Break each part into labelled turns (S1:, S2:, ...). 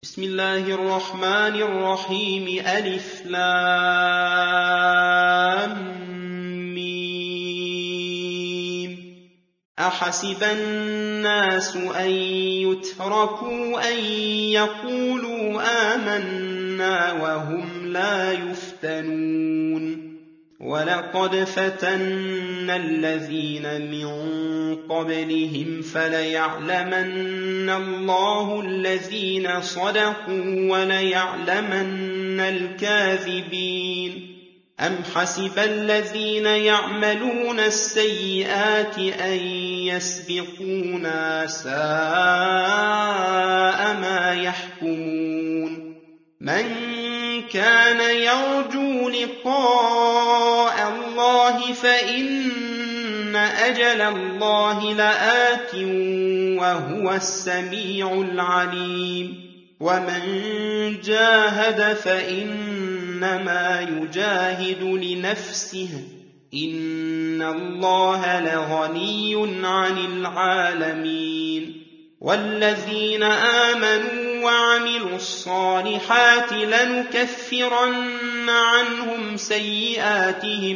S1: بسم الله الرحمن الرحيم ألف لام ميم أحسب الناس أن يتركوا أن يقولوا آمنا وهم لا يفتنون ولقد فتنا الذين من قبلهم فليعلمن الله الذين صدقوا وليعلمن الكاذبين أم حسب الذين يعملون السيئات أن يسبقونا ساء ما يحكمون من كان يرجو لقاء الله فإن أجل الله لآت وهو السميع العليم ومن جاهد فإنما يجاهد لنفسه إن الله لغني عن العالمين والذين آمنوا وعملوا الصالحات لنكفرن عنهم سيئاتهم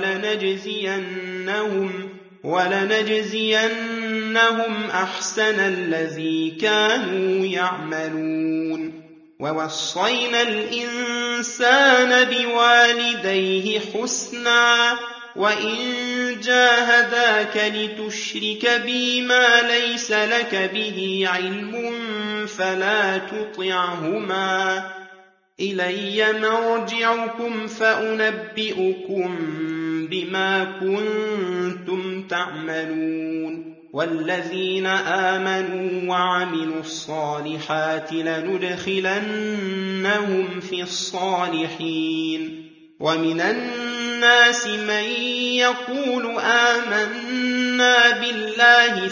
S1: ولنجزينهم أحسن الذي كانوا يعملون ووصينا الإنسان بوالديه حسنا وإن جاهداك لتشرك بي ما ليس لك به علم فلا تطعهما إلي مرجعكم فأنبئكم بما كنتم تعملون والذين آمنوا وعملوا الصالحات لندخلنهم في الصالحين ومن الناس من يقول آمنا بالله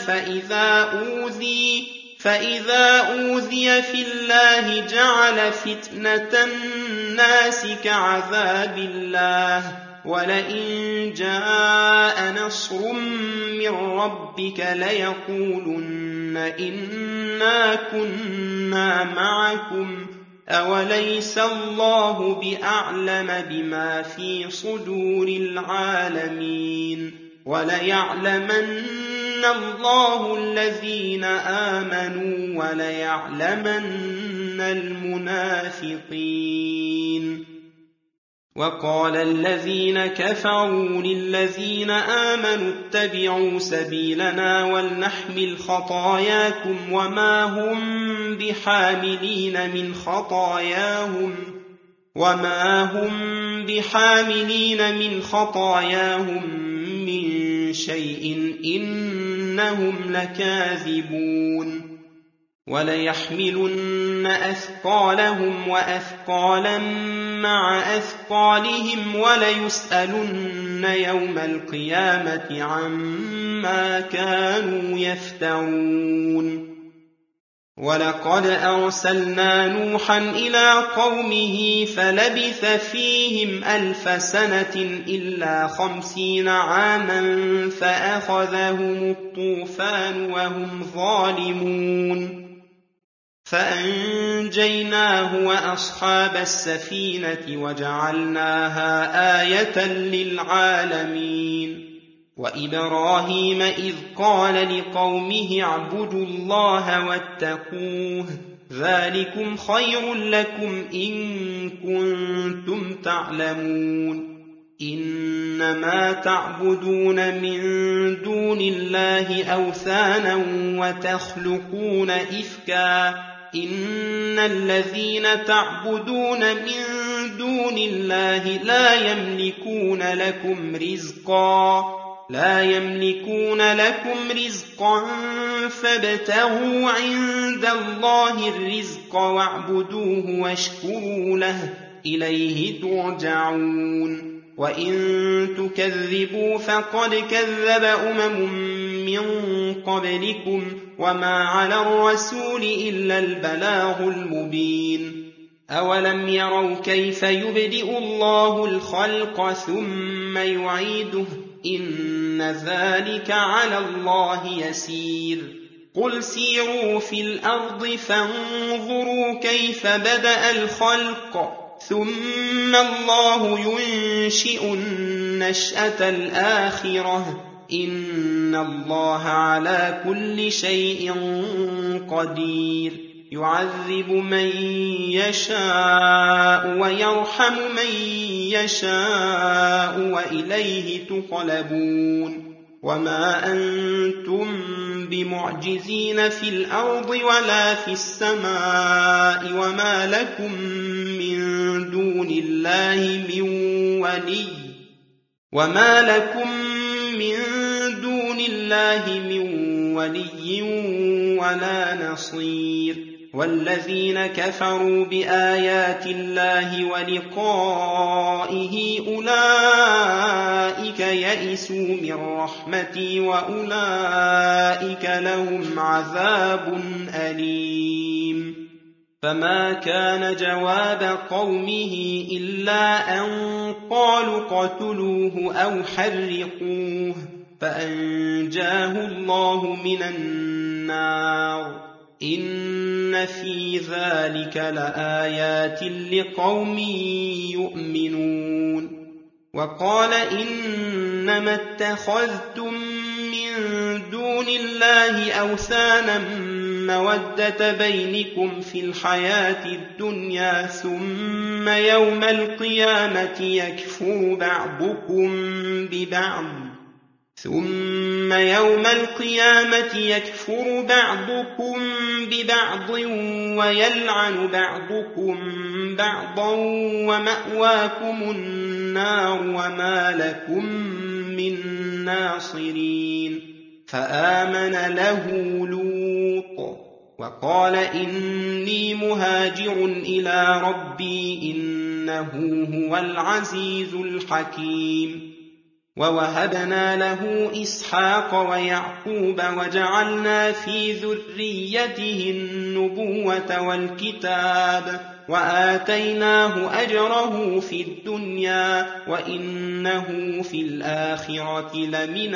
S1: فإذا أوذي في الله جعل فتنة الناس كعذاب الله ولئن جاء نصر من ربك ليقولن إنا كنا معكم أوليس الله بأعلم بما في صدور العالمين وليعلمن الله الذين آمنوا وليعلمن المنافقين وقال الذين كفروا للذين آمنوا اتبعوا سبيلنا ولنحمل خطاياكم وما هم بحاملين من خطاياهم من شيء إنهم لكاذبون وليحملن أثقالهم وأثقالا مع أثقالهم وليسألن يوم القيامة عما كانوا يفترون ولقد أرسلنا نوحا إلى قومه فلبث فيهم 1000 سنة إلا 50 عاما فأخذهم الطوفان وهم ظالمون فأنجيناه وأصحاب السفينة وجعلناها آية للعالمين وإبراهيم إذ قال لقومه اعبدوا الله واتقوه ذلكم خير لكم إن كنتم تعلمون إنما تعبدون من دون الله أوثانا وتخلقون إفكا إن الذين تعبدون من دون الله لا يملكون لكم رزقا فابتغوا عند الله الرزق واعبدوه واشكروا له إليه ترجعون وإن تكذبوا فقد كذب من قبلكم وما على الرسول إلا البلاغ المبين أولم يروا كيف يبدئ الله الخلق ثم يعيده إن ذلك على الله يسير قل سيروا في الأرض فانظروا كيف بدأ الخلق ثم الله ينشئ النشأة الآخرة إن الله على كل شيء قدير يعذب من يشاء ويرحم من يشاء وإليه تقلبون وما أنتم بمعجزين في الأرض ولا في السماء وما لكم من دون الله من ولي ولا نصير والذين كفروا بآيات الله ولقائه أولئك يئسوا من رحمتي وأولئك لهم عذاب أليم فما كان جواب قومه إلا أن قالوا قتلوه أو حرقوه فأنجاه الله من النار إن في ذلك لآيات لقوم يؤمنون وقال إنما اتخذتم من دون الله أوثانا مودة بينكم في الحياة الدنيا ثم يوم القيامة يكفر بعضكم ببعض ويلعن بعضكم بعضا ومأواكم النار وما لكم من ناصرين فآمن له لوط وقال إني مهاجر إلى ربي إنه هو العزيز الحكيم ووهبنا له إسحاق ويعقوب وجعلنا في ذريته النبوة والكتاب وآتيناه أجره في الدنيا وإنه في الآخرة لمن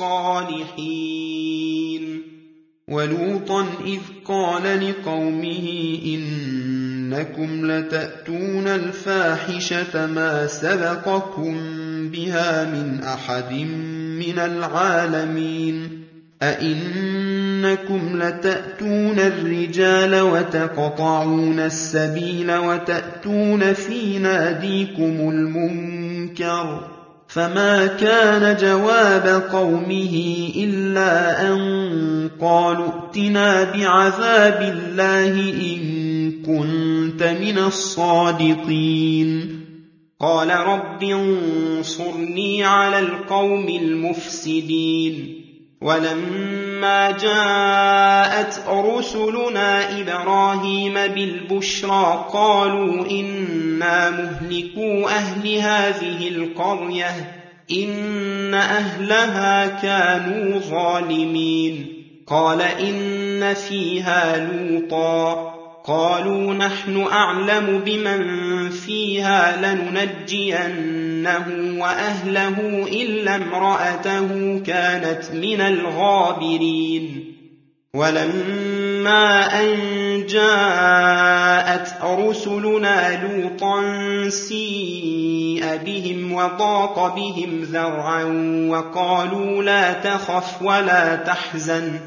S1: الصالحين
S2: ولوطا إذ قال لقومه إنكم لتأتون الفاحشة ما سبقكم بها من أحد من العالمين أئنكم لتأتون الرجال وتقطعون السبيل وتأتون في ناديكم المنكر فما كان جواب قومه إلا أن قالوا ائتنا بعذاب الله إن كنت من الصادقين
S1: قال رب انصرني على القوم المفسدين ولما جاءت رسلنا إبراهيم بالبشرى قالوا إنا مهلكو أهل هذه القرية إن أهلها كانوا ظالمين قال إن فيها لوطا قالوا نحن أعلم بمن فيها لننجينه وأهله إلا امرأته كانت من الغابرين ولما أن جاءت رسلنا لوطا سيء بهم وضاق بهم ذرعا وقالوا لا تخف ولا تحزن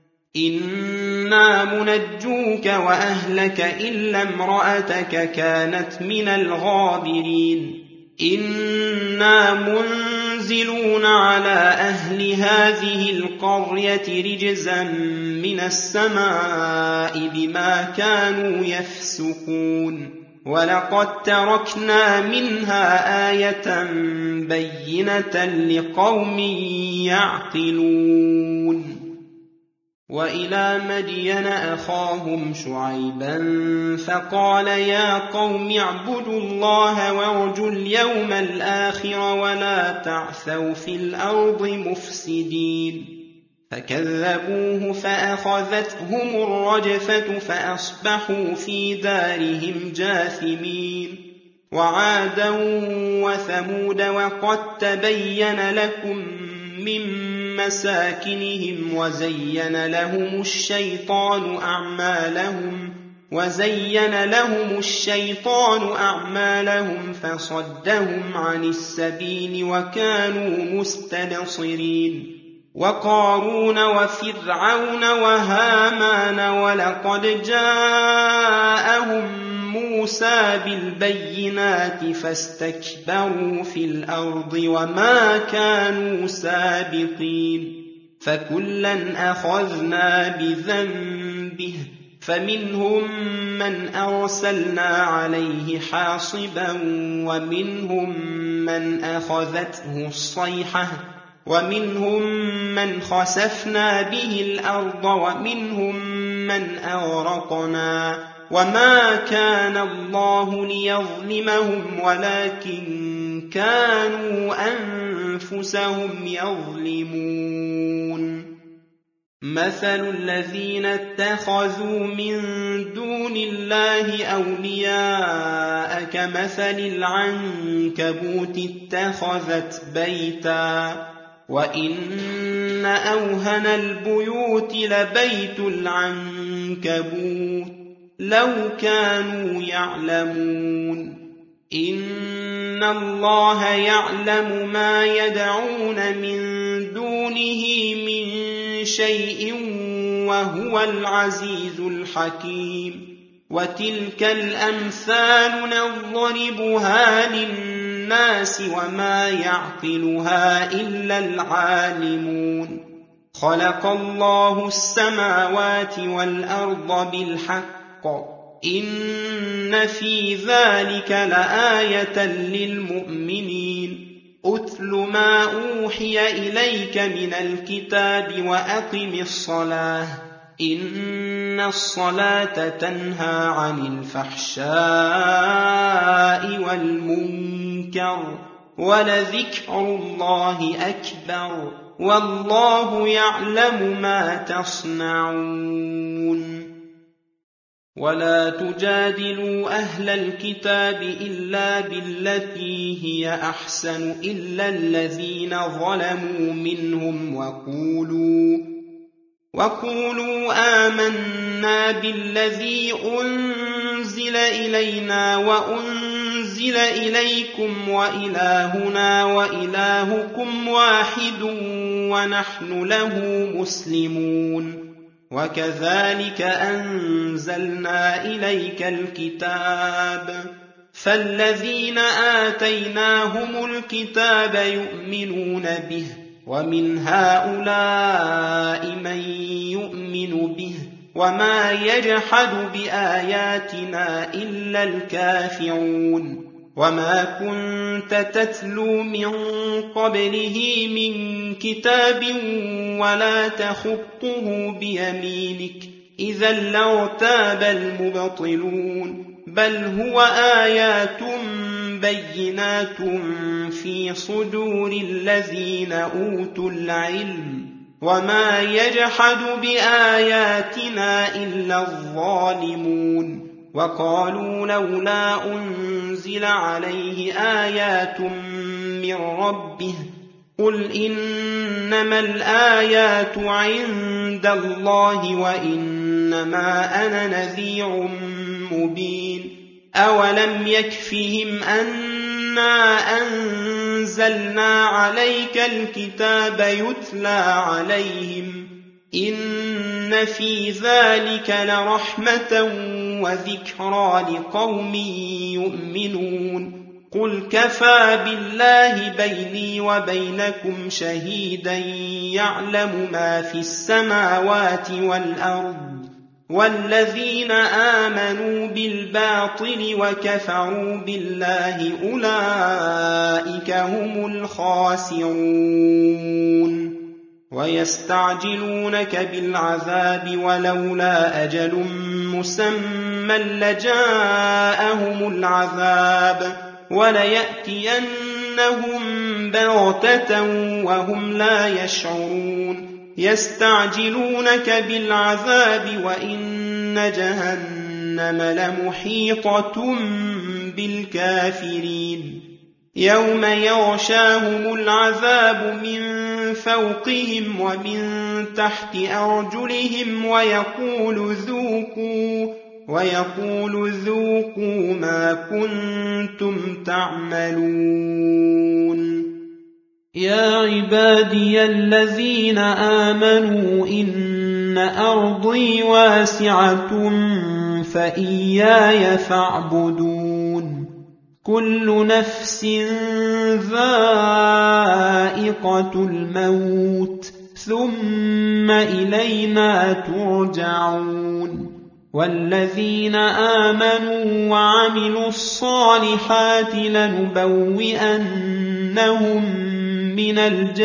S1: إنا منجوك وأهلك إلا امرأتك كانت من الغابرين إنا منزلون على أهل هذه القرية رجزا من السماء بما كانوا يفسقون ولقد تركنا منها آية بينة لقوم يعقلون وإلى مدين أخاهم شعيبا فقال يا قوم اعبدوا الله وارجوا اليوم الآخر ولا تعثوا في الأرض مفسدين فكذبوه فأخذتهم الرجفة فأصبحوا في دارهم جاثمين وعادا وثمود وقد تبين لكم من مساكنهم وزين لهم الشيطان أعمالهم فصدهم عن السبيل وكانوا مستبصرين وقارون وفرعون وهامان ولقد جاءهم موسى بالبينات فاستكبروا في الأرض وما كانوا سابقين فكلا أخذنا بذنبه فمنهم من أرسلنا عليه حاصبا ومنهم من أخذته الصيحة ومنهم من خسفنا به الأرض ومنهم من أغرقنا وما كان الله ليظلمهم ولكن كانوا أنفسهم يظلمون مثل الذين اتخذوا من دون الله أولياء كمثل العنكبوت اتخذت بيتا وإن أوهن البيوت لبيت العنكبوت لو كانوا يعلمون إن الله يعلم ما يدعون من دونه من شيء وهو العزيز الحكيم وتلك الأمثال نضربها للناس وما يعقلها إلا العالمون خلق الله السماوات والأرض بالحق إن في ذلك لآية للمؤمنين أتل ما أوحي إليك من الكتاب وأقم الصلاة إن الصلاة تنهى عن الفحشاء والمنكر ولذكر الله أكبر والله يعلم ما تصنعون ولا تجادلوا أهل الكتاب إلا بالتي هي أحسن إلا الذين ظلموا منهم وقولوا آمنا بالذي أنزل إلينا وأنزل إليكم وإلهنا وإلهكم واحد ونحن له مسلمون وكذلك أنزلنا إليك الكتاب فالذين آتيناهم الكتاب يؤمنون به ومن هؤلاء من يؤمن به وما يجحد بآياتنا إلا الكافرون وما كنت تتلو من قبله من كتاب ولا تخطه بيمينك إذا لارتاب المبطلون بل هو آيات بينات في صدور الذين أوتوا العلم وما يجحد بآياتنا إلا الظالمون وقالوا لولا أنزل عليه آيات من ربه قل إنما الآيات عند الله وإنما أنا نذير مبين أولم يكفهم أنا أنزلنا عليك الكتاب يتلى عليهم إن في ذلك لرحمة وذكرى لقوم يؤمنون قل كفى بالله بيني وبينكم شهيدا يعلم ما في السماوات والأرض والذين آمنوا بالباطل وكفروا بالله أولئك هم الخاسرون ويستعجلونك بالعذاب ولولا أجل مسمى لجاءهم العذاب وليأتينهم بغتة وهم لا يشعرون يستعجلونك بالعذاب وإن جهنم لمحيطة بالكافرين يوم يغشاهم العذاب من فوقهم ومن تحت أرجلهم ويقول ذوقوا ما كنتم تعملون.
S2: يا عبادي الذين آمنوا إن أرضي واسعة فإياي فاعبدون. كل نفس ذائقة الموت ثم إلينا ترجعون. والذين آمنوا وعملوا الصالحات لنبوئنهم من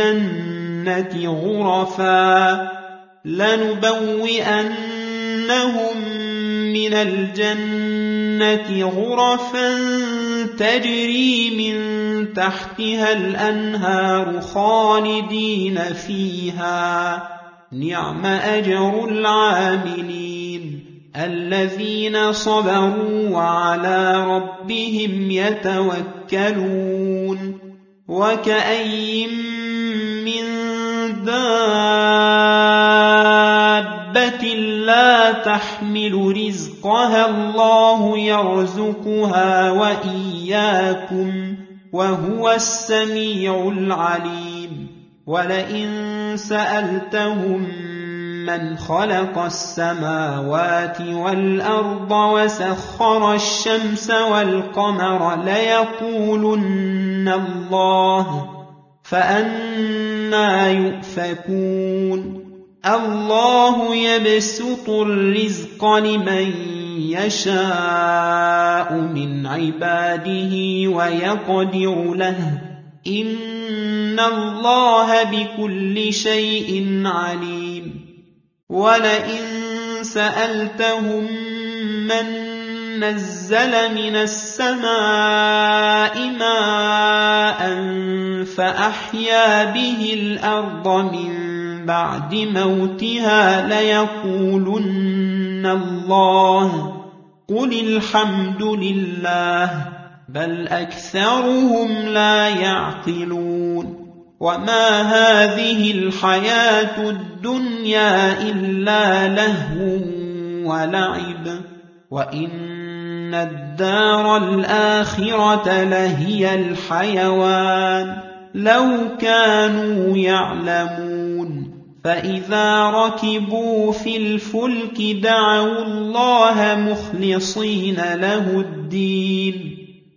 S2: الجنة غرفا تجري من تحتها الأنهار خالدين فيها. نعم أجر العاملين الذين صبروا وعلى ربهم يتوكلون. وكأي من دابة لا تحمل رزقها الله يرزقها وإياكم وهو السميع العليم. ولئن سألتهم من خلق السماوات والأرض وسخر الشمس والقمر ليقولن الله فأنى يؤفكون. الله يبسط الرزق لمن يشاء من عباده ويقدر له إن الله بكل شيء عليم. ولئن سألتهم من نزل من السماء ماء فأحيا به الأرض من بعد موتها ليقولن الله قل الحمد لله بل أكثرهم لا يعقلون. وما هذه الحياة الدنيا إلا لهو ولعب وإن الدار الآخرة لهي الحيوان لو كانوا يعلمون. فإذا ركبوا في الفلك دعوا الله مخلصين له الدين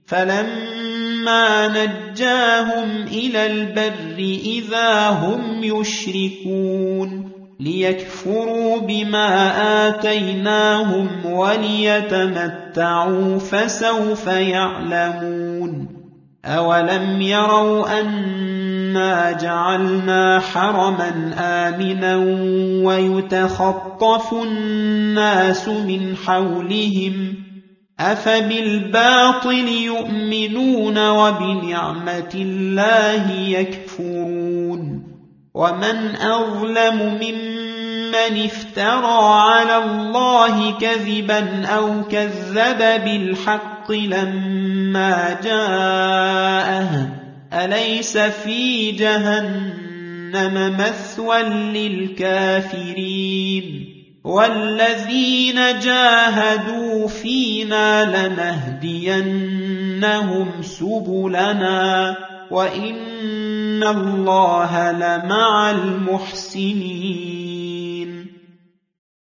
S2: فلما نجاهم إلى البر إذا هم يشركون ليكفروا بما آتيناهم وليتمتعوا فسوف يعلمون. أولم يروا أنا جعلنا حرما آمنا ويتخطف الناس من حولهم أفبالباطل يؤمنون وبنعمة الله يكفرون. ومن أظلم ممن افترى على الله كذبا أو كذب بالحق لما جاءه أليس في جهنم مثوى للكافرين. والذين جاهدوا فينا لنهدينهم سبلنا وإن الله لمع المحسنين.